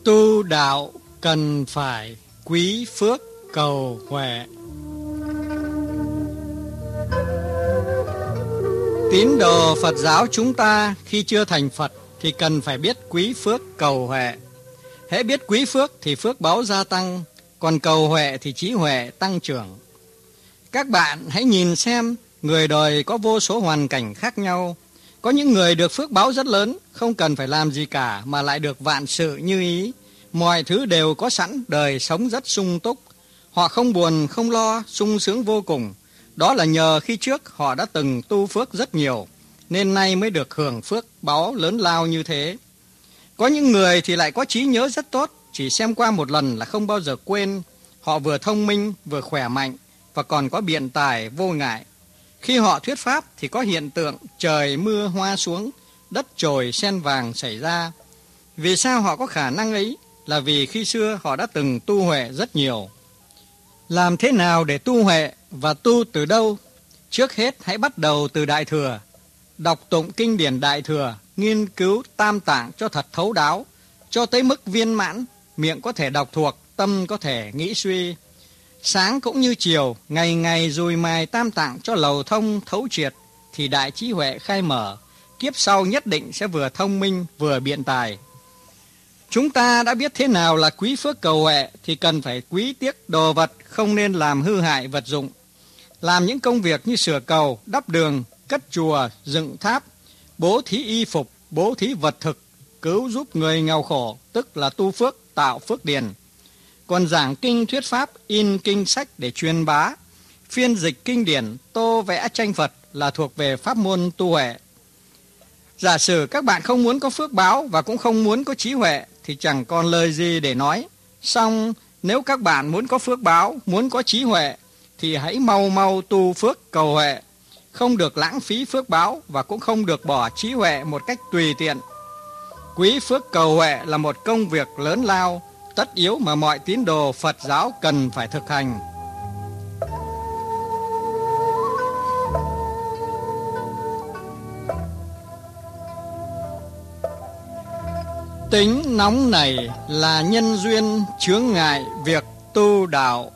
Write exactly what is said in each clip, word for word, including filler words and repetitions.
Tu đạo cần phải quý phước cầu huệ. Tín đồ Phật giáo chúng ta khi chưa thành Phật thì cần phải biết quý phước cầu huệ. Hễ biết quý phước thì phước báu gia tăng, còn cầu huệ thì trí huệ tăng trưởng. Các bạn hãy nhìn xem, người đời có vô số hoàn cảnh khác nhau. Có những người được phước báu rất lớn, không cần phải làm gì cả mà lại được vạn sự như ý. Mọi thứ đều có sẵn, đời sống rất sung túc. Họ không buồn, không lo, sung sướng vô cùng. Đó là nhờ khi trước họ đã từng tu phước rất nhiều, nên nay mới được hưởng phước báu lớn lao như thế. Có những người thì lại có trí nhớ rất tốt, chỉ xem qua một lần là không bao giờ quên. Họ vừa thông minh, vừa khỏe mạnh, và còn có biện tài vô ngại. Khi họ thuyết pháp thì có hiện tượng trời mưa hoa xuống, đất trồi sen vàng xảy ra. Vì sao họ có khả năng ấy? Là vì khi xưa họ đã từng tu huệ rất nhiều. Làm thế nào để tu huệ và tu từ đâu? Trước hết hãy bắt đầu từ Đại Thừa. Đọc tụng kinh điển Đại Thừa, nghiên cứu Tam Tạng cho thật thấu đáo, cho tới mức viên mãn, miệng có thể đọc thuộc, tâm có thể nghĩ suy. Sáng cũng như chiều, ngày ngày dùi mài Tam Tạng cho lầu thông thấu triệt, thì đại trí huệ khai mở, kiếp sau nhất định sẽ vừa thông minh vừa biện tài. Chúng ta đã biết thế nào là quý phước cầu huệ thì cần phải quý tiếc đồ vật, không nên làm hư hại vật dụng. Làm những công việc như sửa cầu, đắp đường, cất chùa, dựng tháp, bố thí y phục, bố thí vật thực, cứu giúp người nghèo khổ, tức là tu phước, tạo phước điền. Còn giảng kinh thuyết pháp, in kinh sách để truyền bá, phiên dịch kinh điển, tô vẽ tranh Phật là thuộc về pháp môn tu huệ. Giả sử các bạn không muốn có phước báo và cũng không muốn có trí huệ thì chẳng còn lời gì để nói. Song nếu các bạn muốn có phước báo, muốn có trí huệ thì hãy mau mau tu phước cầu huệ. Không được lãng phí phước báo và cũng không được bỏ trí huệ một cách tùy tiện. Quý phước cầu huệ là một công việc lớn lao, tất yếu mà mọi tín đồ Phật giáo cần phải thực hành. Tính nóng này là nhân duyên chướng ngại việc tu đạo.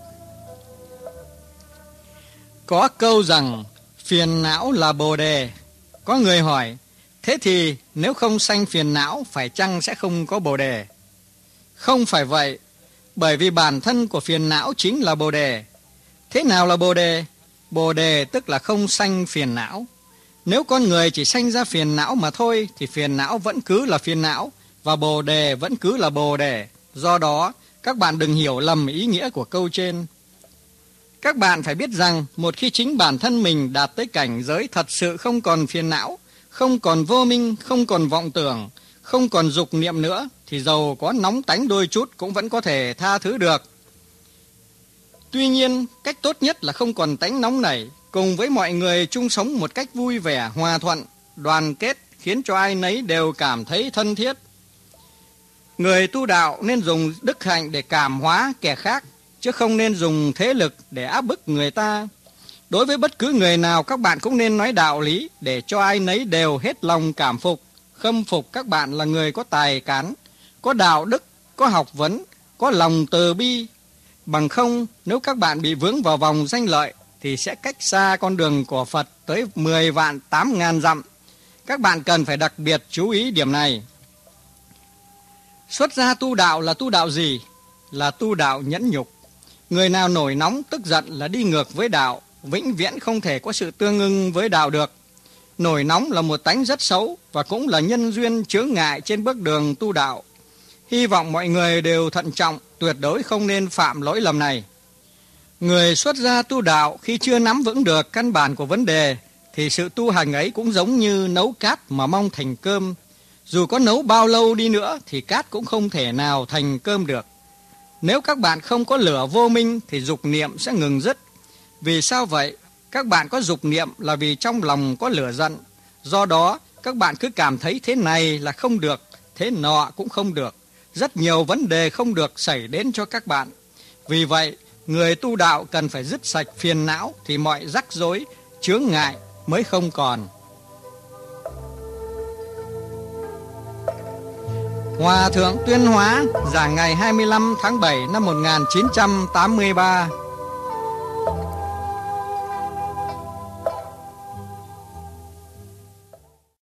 Có câu rằng phiền não là bồ đề. Có người hỏi, thế thì nếu không sanh phiền não phải chăng sẽ không có bồ đề? Không phải vậy, bởi vì bản thân của phiền não chính là bồ đề. Thế nào là bồ đề? Bồ đề tức là không sanh phiền não. Nếu con người chỉ sanh ra phiền não mà thôi thì phiền não vẫn cứ là phiền não và bồ đề vẫn cứ là bồ đề. Do đó, các bạn đừng hiểu lầm ý nghĩa của câu trên. Các bạn phải biết rằng một khi chính bản thân mình đạt tới cảnh giới thật sự không còn phiền não, không còn vô minh, không còn vọng tưởng, không còn dục niệm nữa, thì dầu có nóng tánh đôi chút cũng vẫn có thể tha thứ được. Tuy nhiên, cách tốt nhất là không còn tánh nóng nảy, cùng với mọi người chung sống một cách vui vẻ, hòa thuận, đoàn kết, khiến cho ai nấy đều cảm thấy thân thiết. Người tu đạo nên dùng đức hạnh để cảm hóa kẻ khác, chứ không nên dùng thế lực để áp bức người ta. Đối với bất cứ người nào, các bạn cũng nên nói đạo lý để cho ai nấy đều hết lòng cảm phục, khâm phục các bạn là người có tài cán, có đạo đức, có học vấn, có lòng từ bi. Bằng không, nếu các bạn bị vướng vào vòng danh lợi thì sẽ cách xa con đường của Phật tới mười vạn tám ngàn dặm. Các bạn cần phải đặc biệt chú ý điểm này. Xuất gia tu đạo là tu đạo gì? Là tu đạo nhẫn nhục. Người nào nổi nóng tức giận là đi ngược với đạo, vĩnh viễn không thể có sự tương ưng với đạo được. Nổi nóng là một tánh rất xấu và cũng là nhân duyên chướng ngại trên bước đường tu đạo. Hy vọng mọi người đều thận trọng, tuyệt đối không nên phạm lỗi lầm này. Người xuất gia tu đạo khi chưa nắm vững được căn bản của vấn đề thì sự tu hành ấy cũng giống như nấu cát mà mong thành cơm. Dù có nấu bao lâu đi nữa thì cát cũng không thể nào thành cơm được. Nếu các bạn không có lửa vô minh thì dục niệm sẽ ngừng dứt. Vì sao vậy? Các bạn có dục niệm là vì trong lòng có lửa giận. Do đó, các bạn cứ cảm thấy thế này là không được, thế nọ cũng không được. Rất nhiều vấn đề không được xảy đến cho các bạn. Vì vậy, người tu đạo cần phải dứt sạch phiền não thì mọi rắc rối, chướng ngại mới không còn. Hòa thượng Tuyên Hóa giảng ngày hai mươi lăm tháng bảy năm một nghìn chín trăm tám mươi ba.